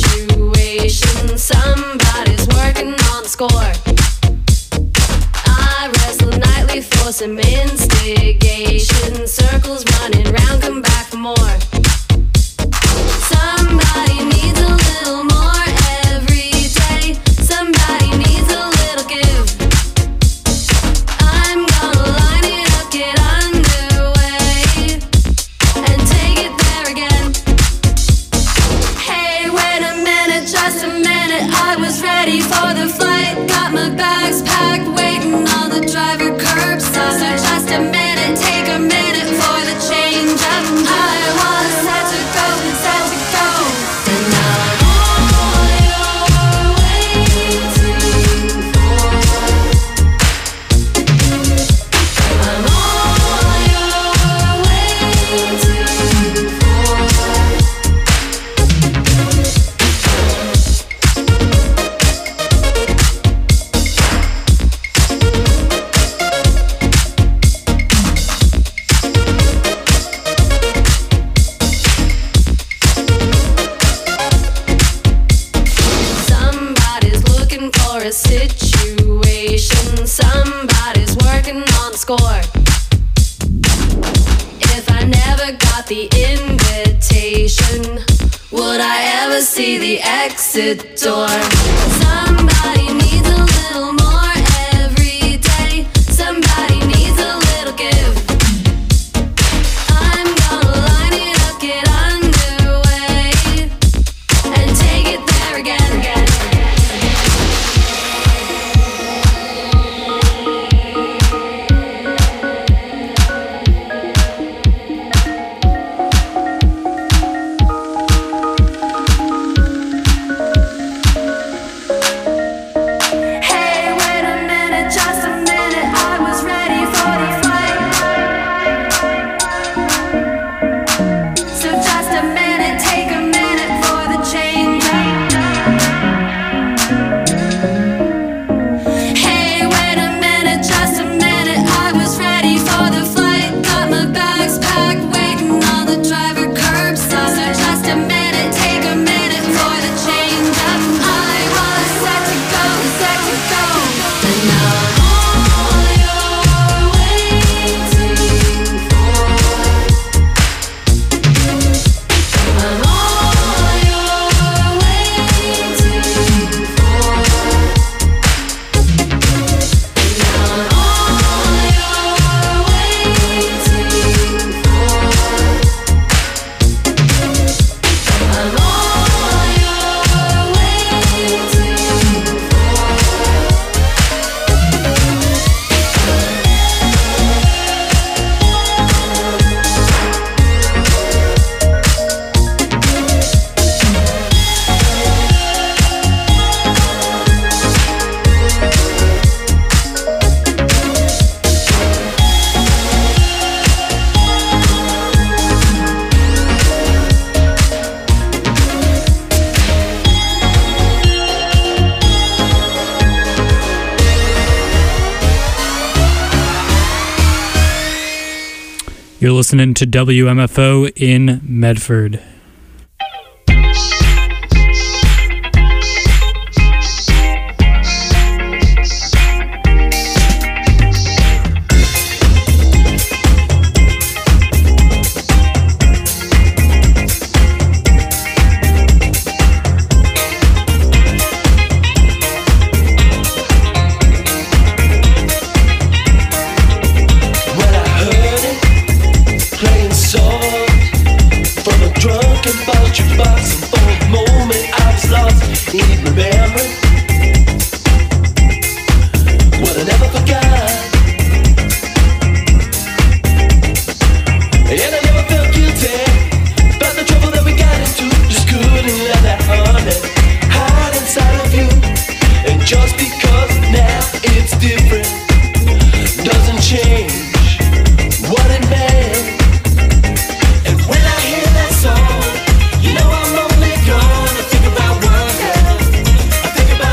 situation. Somebody's working on the score. I wrestle nightly for some instigation. Circles running round, come back for more. Somebody needs a little more every day. Somebody needs a little give. I'm gonna line it up, get underway, and take it there again. Hey, wait a minute, just a minute. I was ready for the flight. Got my bags packed, waiting on the driver curbside. So just a minute, take a minute for the change up. I was set to go, set to go. And I'm all you're waiting for. I'm all you're waiting for. Somebody's looking for a situation. Somebody's working on the score. If I never got the invitation, would I ever see the exit door? Somebody needs a little more every day. Somebody needs a little give. I'm gonna line it up, get underway, and take it there again. Hey, wait a minute, just a minute. I was ready for the flight. So just a minute, take a minute for the change. Hey, wait a minute, just a minute. I was ready for the flight. Got my bags packed, waiting on the driver curbside. So just a minute, take a minute for the change up. I was set to go, set to go. And I'm all you're waiting for. I'm all you're waiting for. And I'm all you're waiting for. I'm all you're waiting You're listening to WMFO in Medford. Song, you know I'm only gonna think about one girl. I think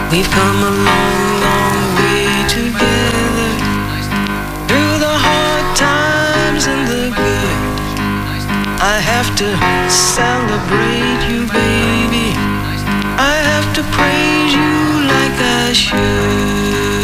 We've come a long, long way together, through the hard times and the good. I have to celebrate you, baby. I have to praise you like I should.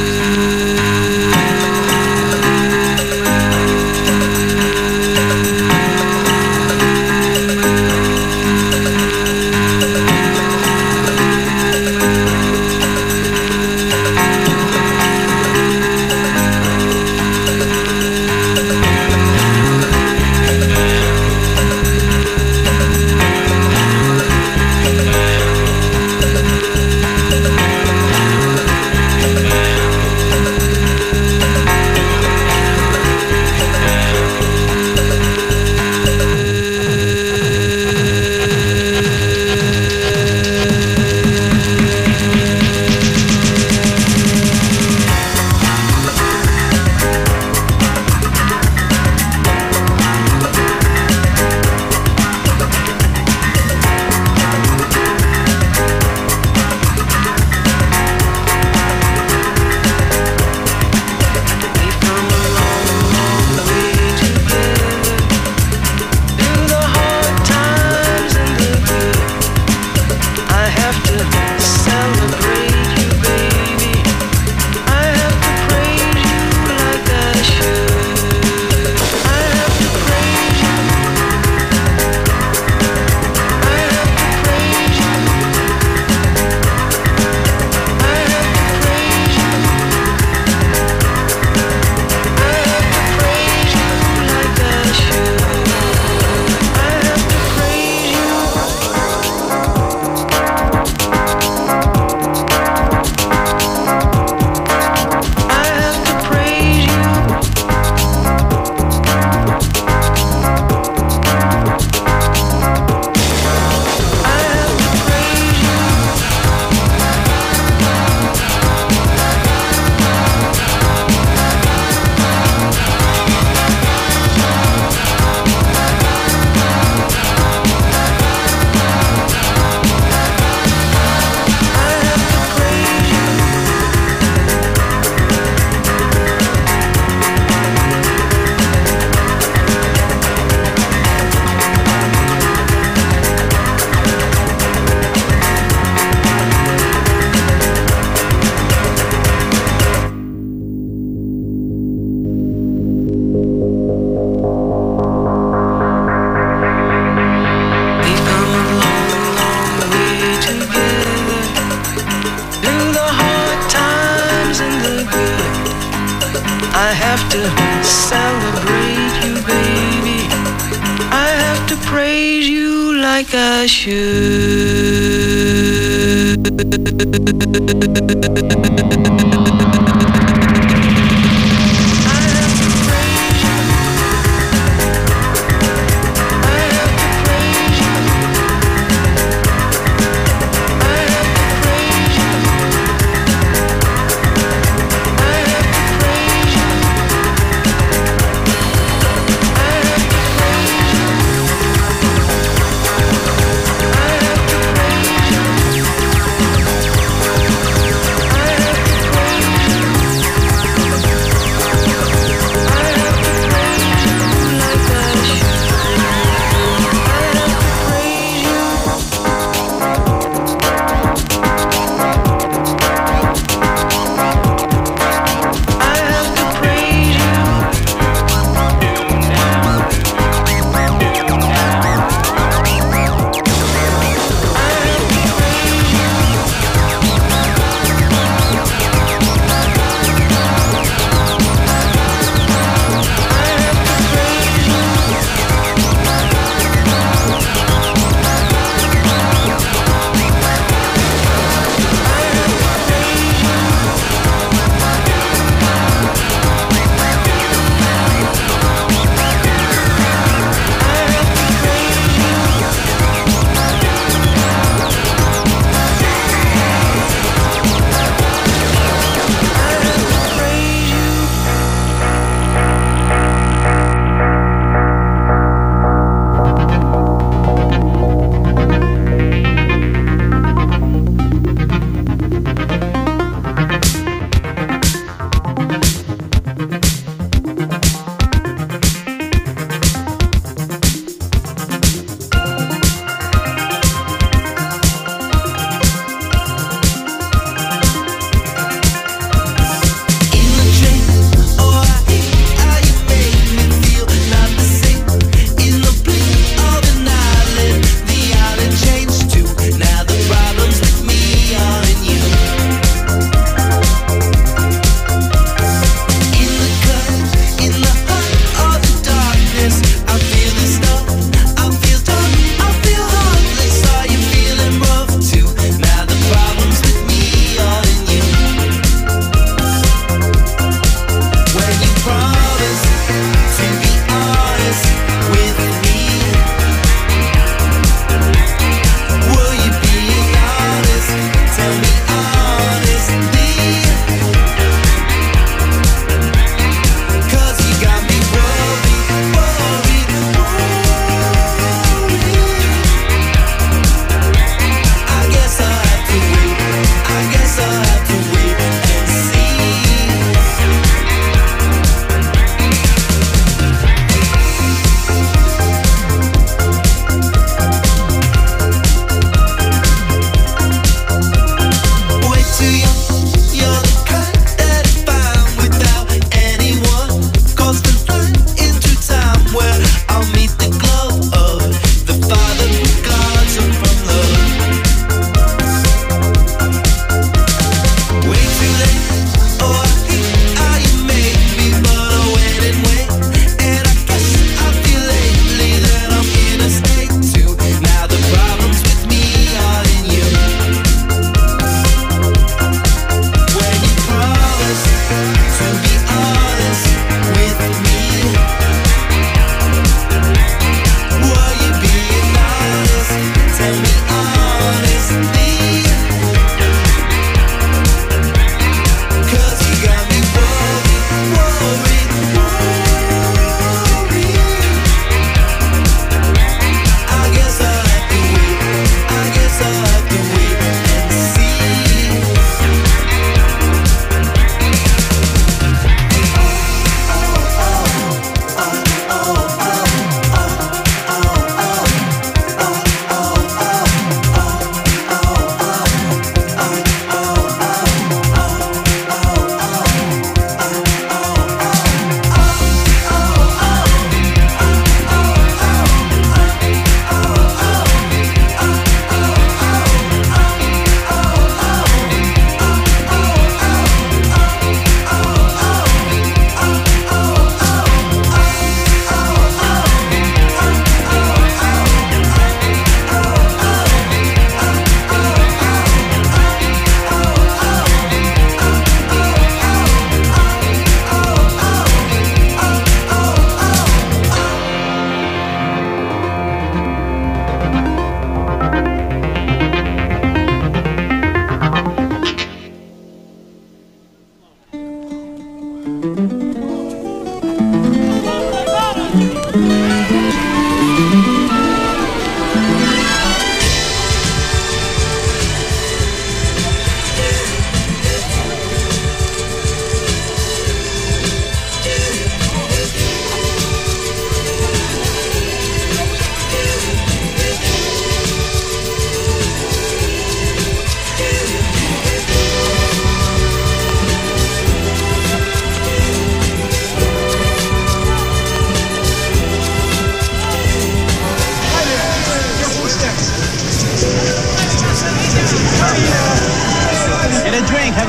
I have to celebrate you, baby. I have to praise you like I should.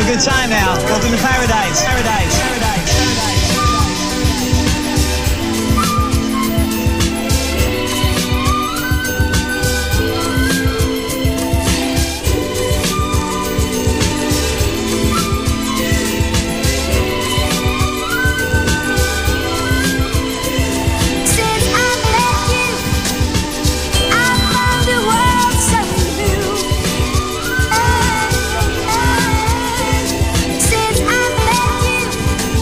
a good time now. Welcome to paradise. Paradise. Paradise. Since I met you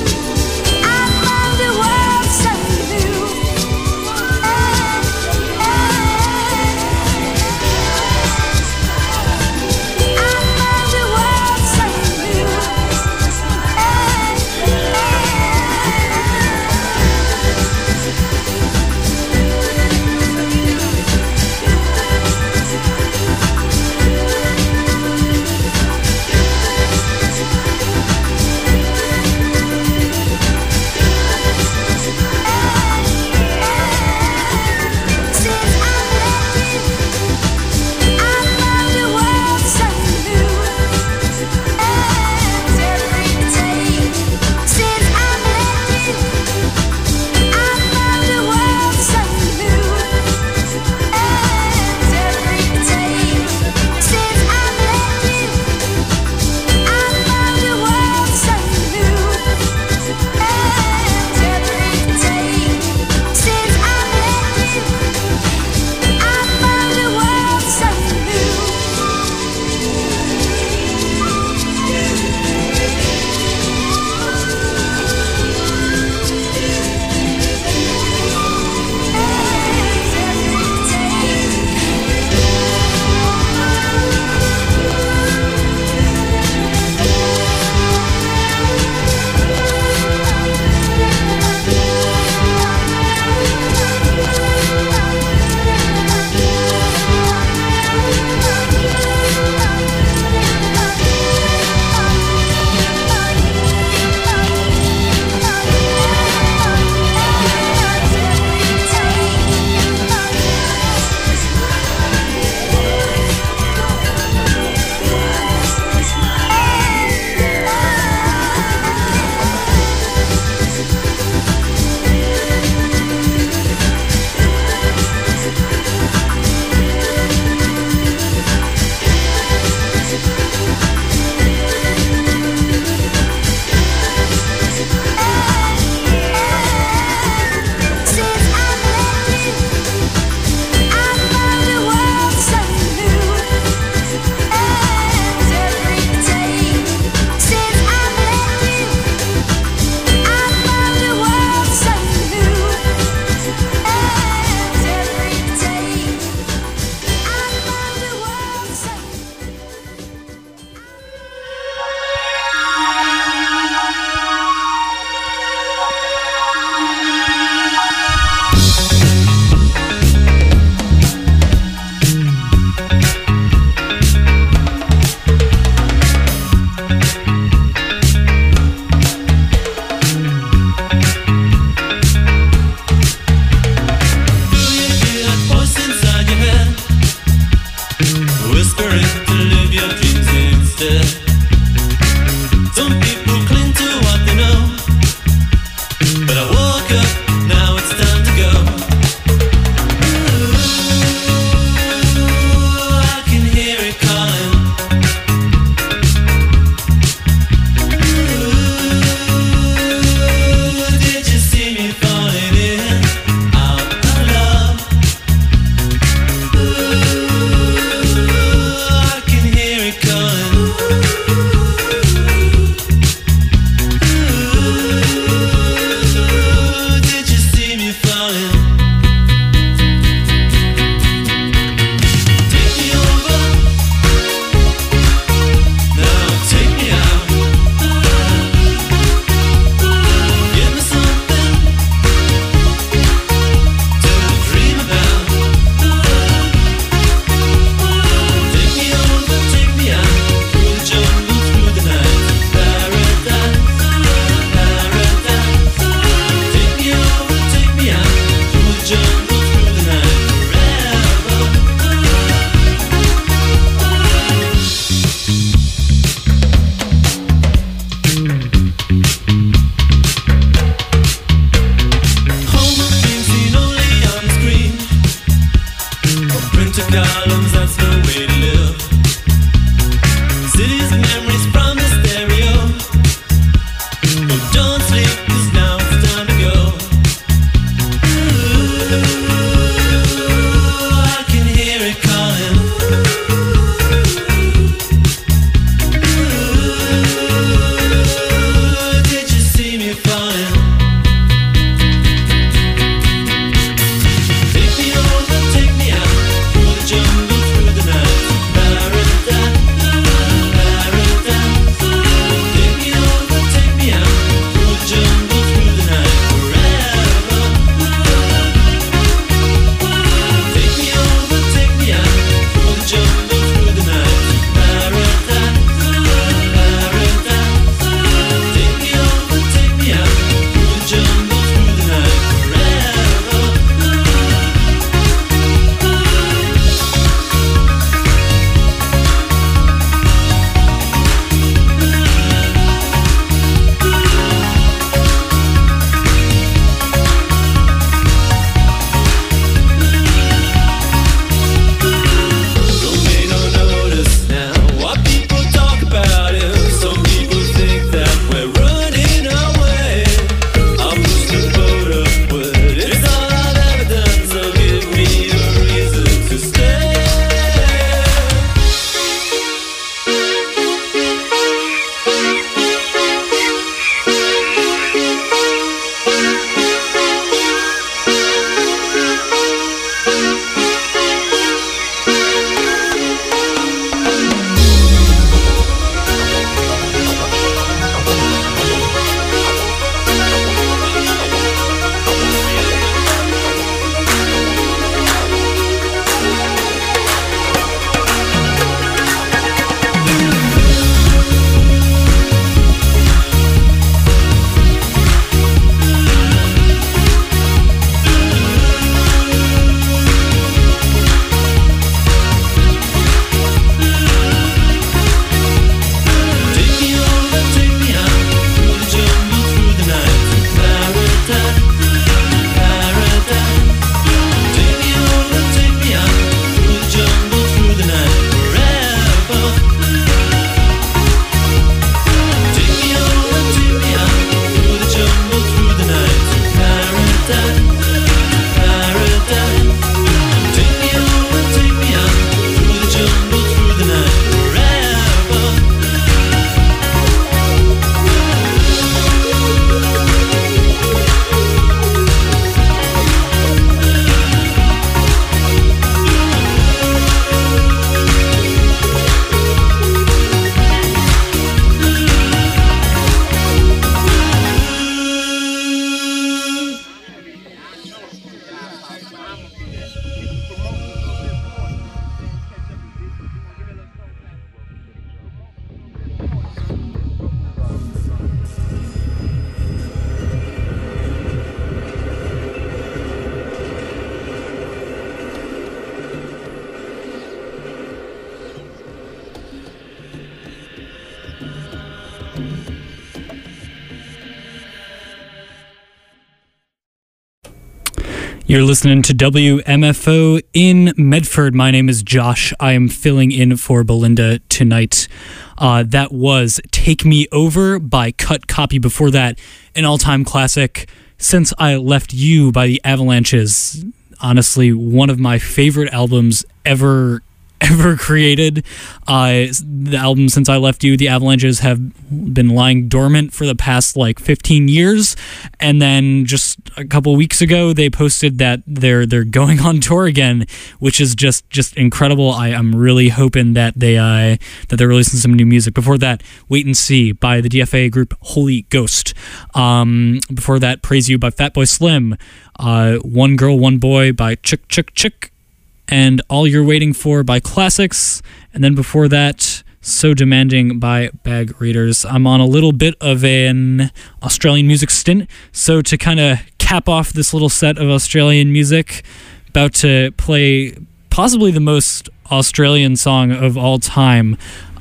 You're listening to WMFO in Medford. My name is Josh. I am filling in for Belinda tonight. That was Take Me Over by Cut Copy. Before that, an all-time classic, Since I Left You by the Avalanches. Honestly, one of my favorite albums ever created. The album Since I Left You, the Avalanches have been lying dormant for the past 15 years, and then just a couple weeks ago they posted that they're going on tour again, which is just incredible. I'm really hoping that they're releasing some new music. Before that, Wait and See by the DFA group Holy Ghost. Before that, Praise You by Fatboy Slim. One Girl, One Boy by Chick Chick Chick. And All You're Waiting For by Classics. And then before that, So Demanding by Bag Raiders. I'm on a little bit of an Australian music stint, so to kind of cap off this little set of Australian music, about to play possibly the most Australian song of all time.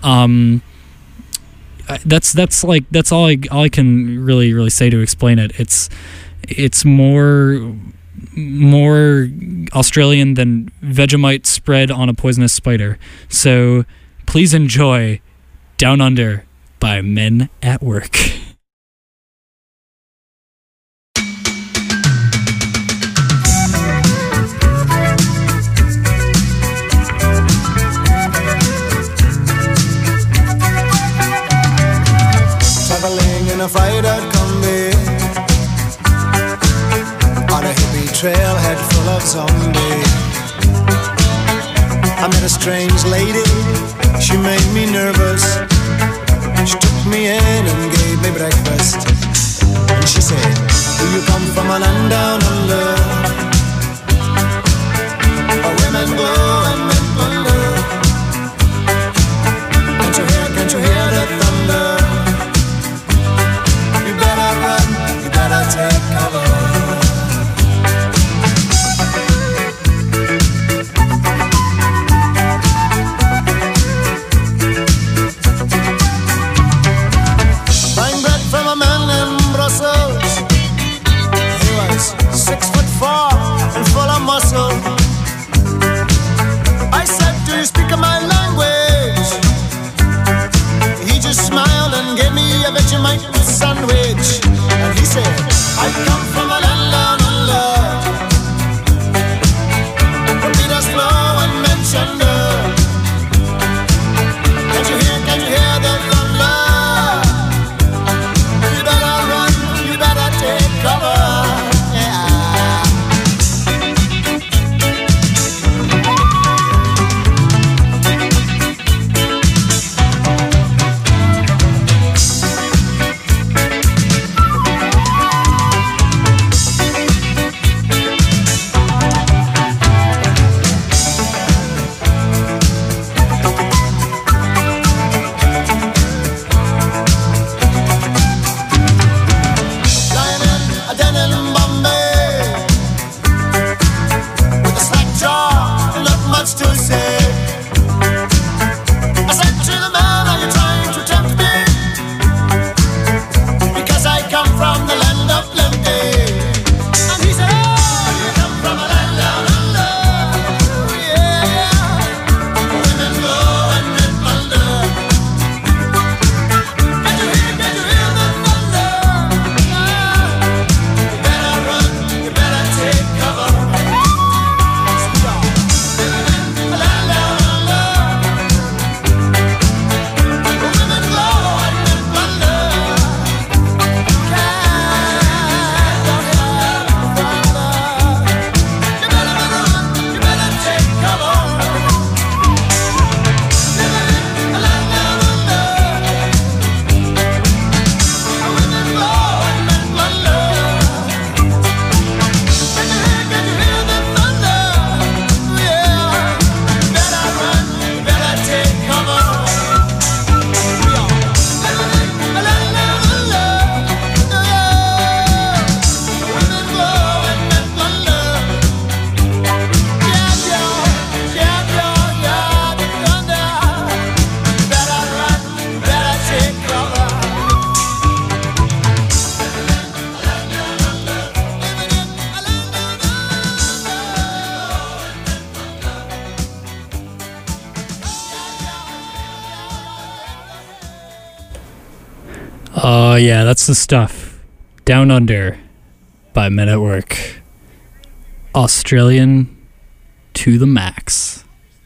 That's all I can really say to explain it. It's more Australian than Vegemite spread on a poisonous spider. So please enjoy Down Under by Men at Work. Traveling in a fried-out combi on a hippie trailhead full of zombies. I met a strange lady, she made me nervous. She took me in and gave me breakfast. And she said, do you come from a land down under, where women glow and men wonder? Can't you hear the thunder? You better run, you better take cover. I said, do you speak my language? He just smiled and gave me a Vegemite sandwich. And he said, I come from a land down under, where Peter's flow and mentioned her. Can't you hear the thunder? You better run, you better take cover. Oh, yeah, that's the stuff. Down Under by Men at Work. Australian to the max.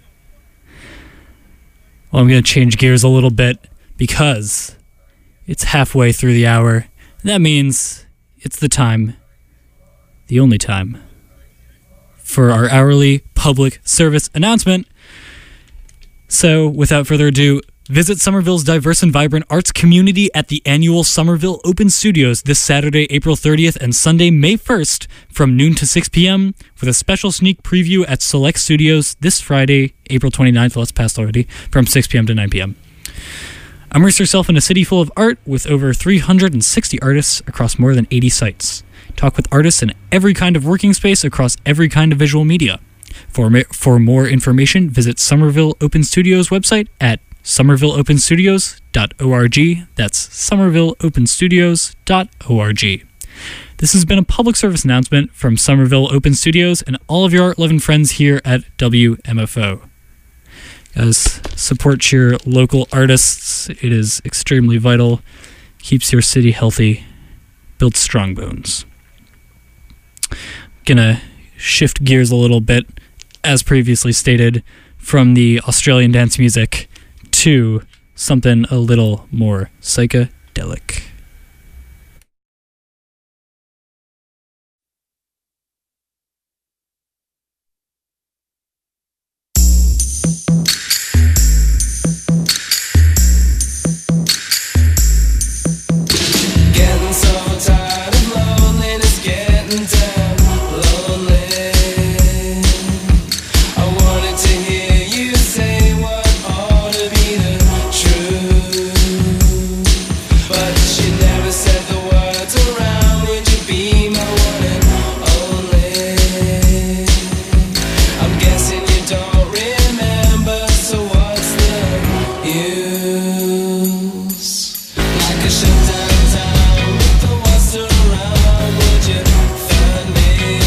Well, I'm going to change gears a little bit because it's halfway through the hour. That means it's the time, the only time, for our hourly public service announcement. So, without further ado, visit Somerville's diverse and vibrant arts community at the annual Somerville Open Studios this Saturday, April 30th and Sunday, May 1st from noon to 6 p.m. with a special sneak preview at Select Studios this Friday, April 29th, well, it's passed already, from 6 p.m. to 9 p.m. Immerse yourself in a city full of art with over 360 artists across more than 80 sites. Talk with artists in every kind of working space across every kind of visual media. For more information, visit Somerville Open Studios website at somervilleopenstudios.org. That's somervilleopenstudios.org. This has been a public service announcement from Somerville Open Studios and all of your art-loving friends here at WMFO. Guys, support your local artists. It is extremely vital. Keeps your city healthy. Builds strong bones. Gonna shift gears a little bit, as previously stated, from the Australian dance music to something a little more psychedelic. Getting so tired of loneliness, getting damn lonely. I wanted to hear you say what ought to be the truth, but she never said the words around. Would you be my one and only? I'm guessing you don't remember, so what's the use? Like a shutdown town with the walls around, would you find me?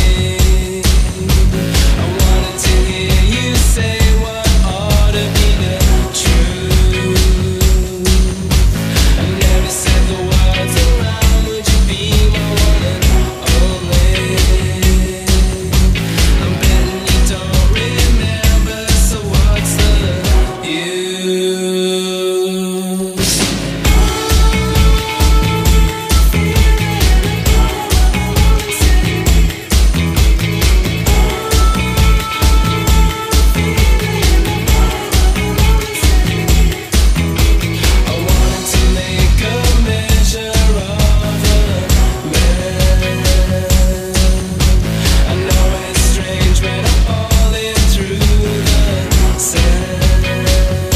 I wanted to hear you say what ought to be the truth. I never said the words around, would you be my one and only? I'm betting you don't remember, so what's the use? I wanted to make a measure of a man. I know it's strange when I'm falling through the sand.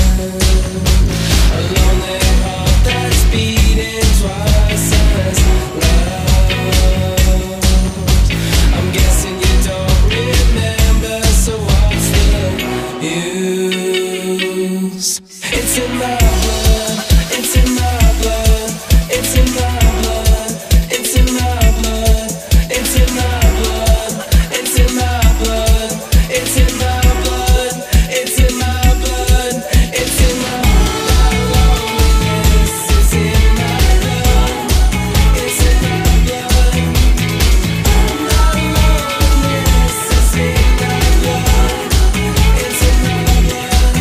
A lonely heart that's beating twice as loud. I'm guessing you don't remember, so what's the use? It's in my blood, it's in my blood, it's in my blood, it's in my blood, it's in my blood, it's in my blood, it's in my blood, it's in my blood, it's in my loneliness, it's in my blood, it's in my blood, my loneliness, it's in my blood, it's in my blood.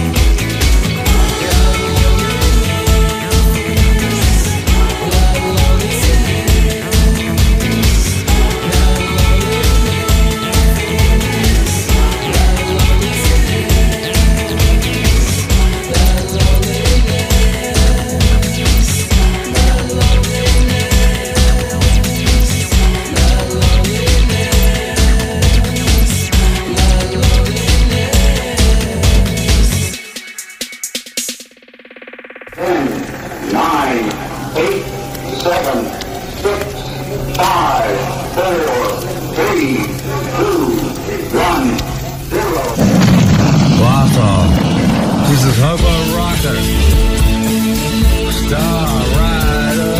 Nine, 8, 7, 6, 5, 4, 3, 2, 1, 0. Wausau. This is Hobo Rocker. Star Rider.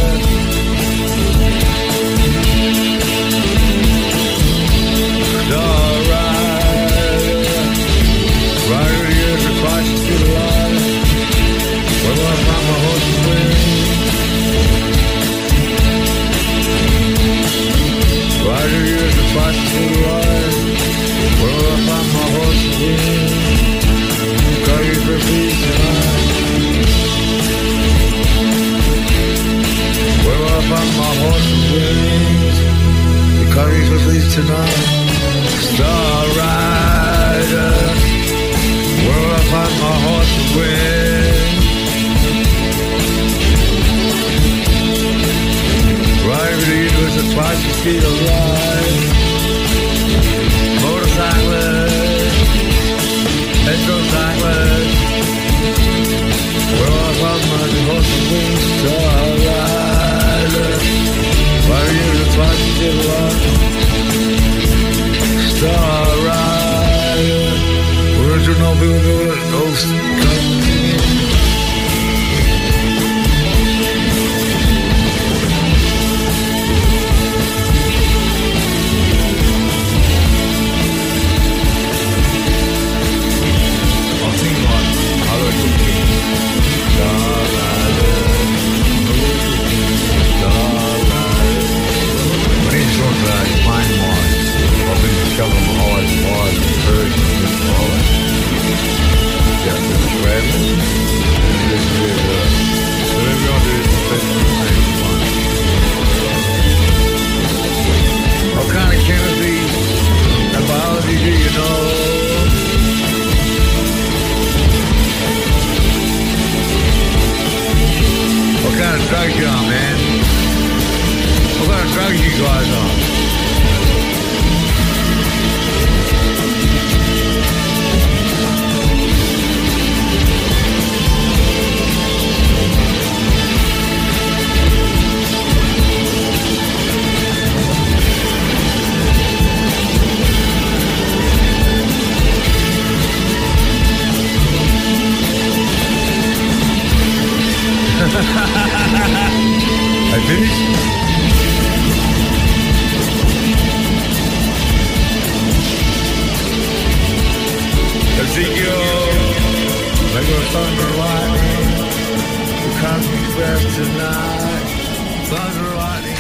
Star Rider. Rider years across the line. We're gonna find my horse and win. parties with me tonight. Star Rider, where I find my horse to win. Riding with a twice the speed of light. Motorcyclist, petrocyclist, where I found my horse to win. Star Rider, riding with a twice the speed of light. Star Rider, original builder, ghost coming in. I'll sing one. I'll let you sing. Star Rider, Star Rider. When he's short guy, fine one. I've been discovering my eyes wide and heard and all that. Yeah, this is Bradley. This is, whatever y'all do, it's the same one. What kind of chemistry and biology do you know? What kind of drugs you on, man? What kind of drugs you guys on? I finished? Ezekiel, regular thunder lightning, the cosmic breath tonight, thunder lightning.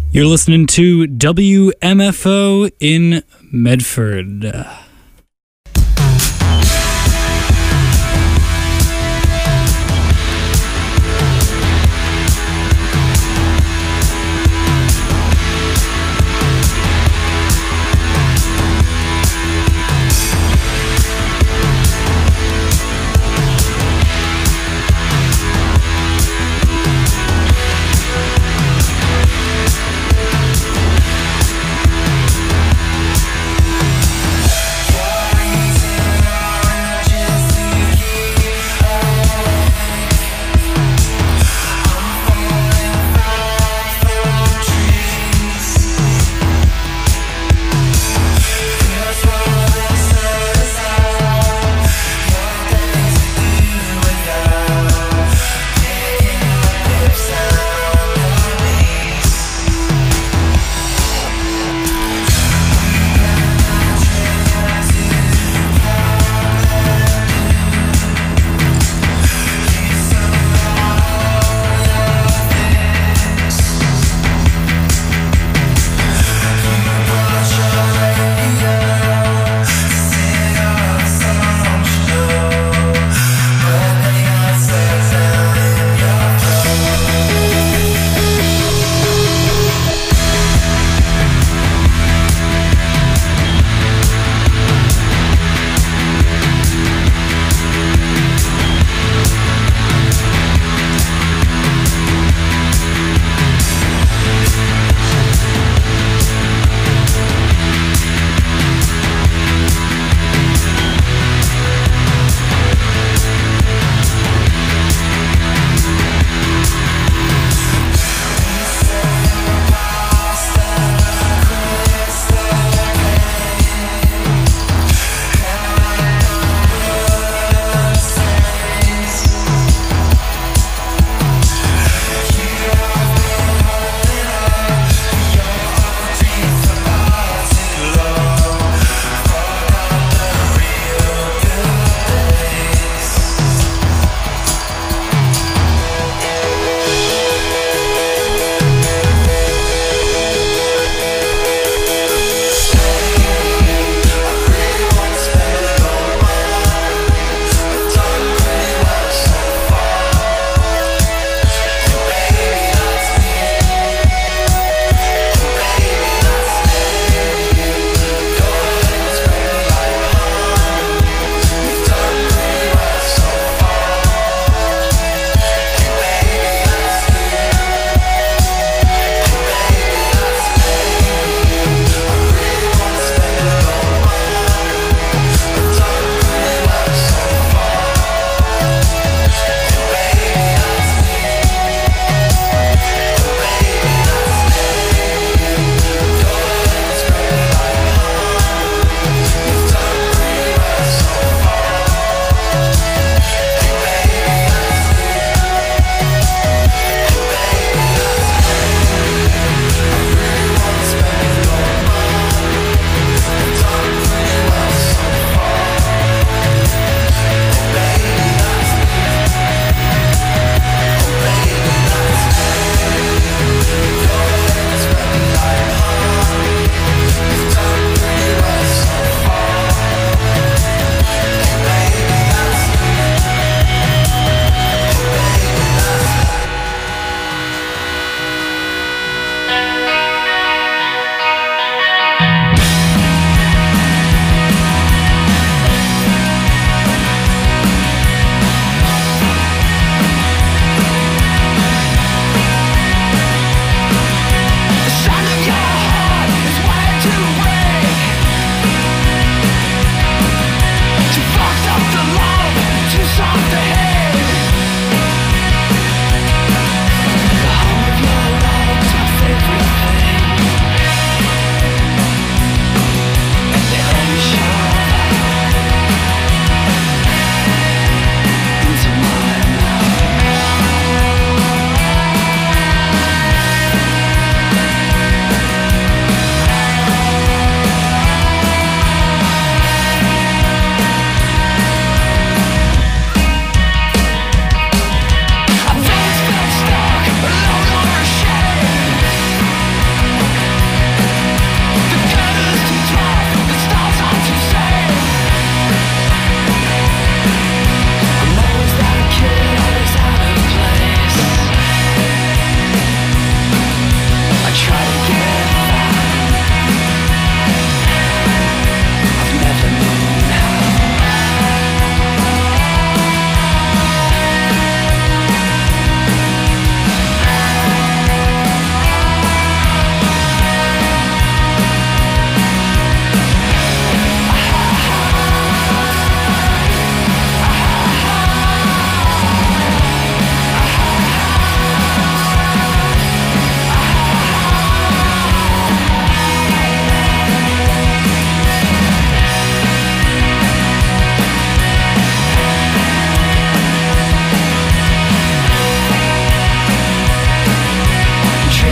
You're listening to WMFO in Medford.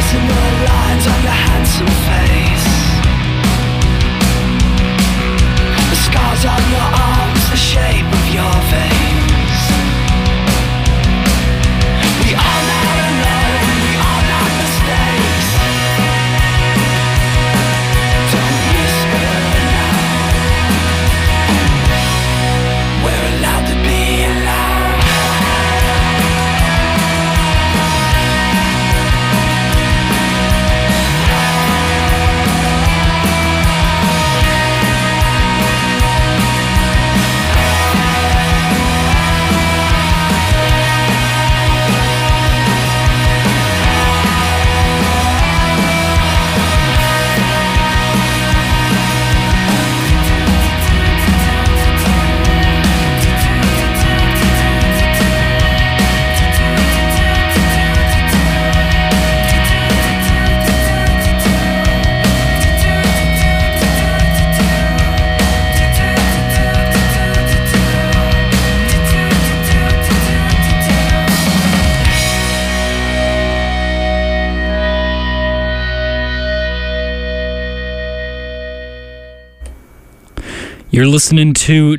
Tracing the lines on your handsome face, the scars on your arms, the shape of your veins. We are not alone, we are not mistakes. Don't whisper now, we're allowed to be loud. You're listening to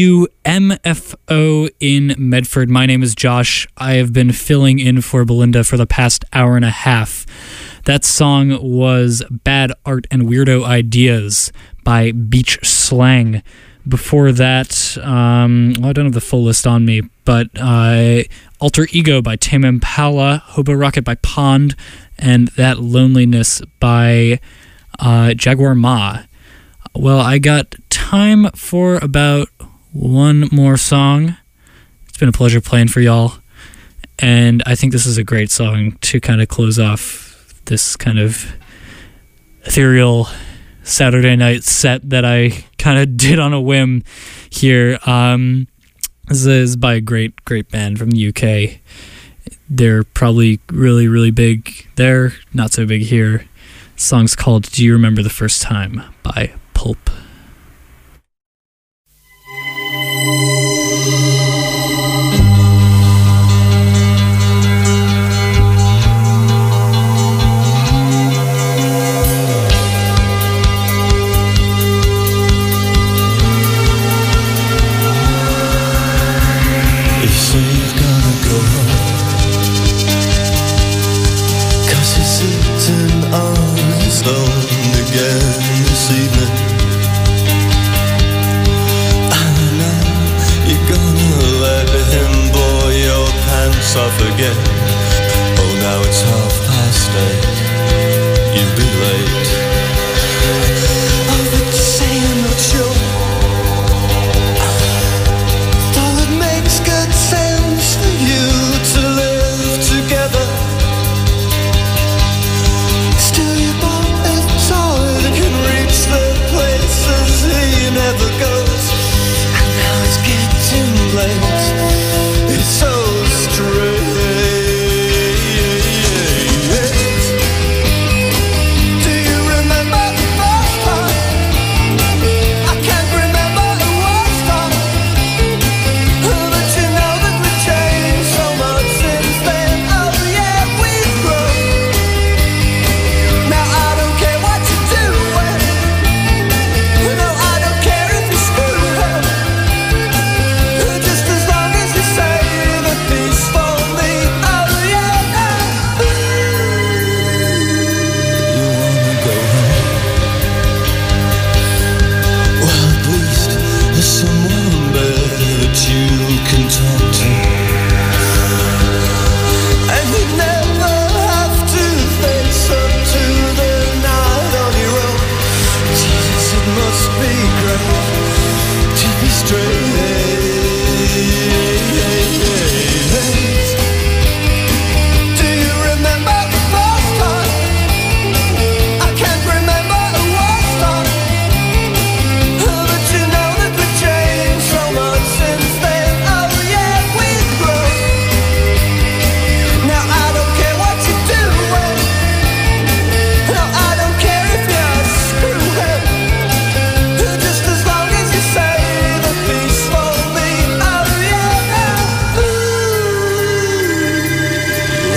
WMFO in Medford. My name is Josh. I have been filling in for Belinda for the past hour and a half. That song was Bad Art and Weirdo Ideas by Beach Slang. Before that, I don't have the full list on me, but Alter Ego by Tame Impala, Hobo Rocket by Pond, and That Loneliness by Jaguar Ma. Well, I got time for about one more song. It's been a pleasure playing for y'all, and I think this is a great song to kind of close off this kind of ethereal Saturday night set that I kind of did on a whim here. This is by a great band from the UK. They're probably really, really big there, not so big here. The song's called Do You Remember the First Time by Pulp. Off again. Oh, now it's 8:30. You'll be late. Of the same old children.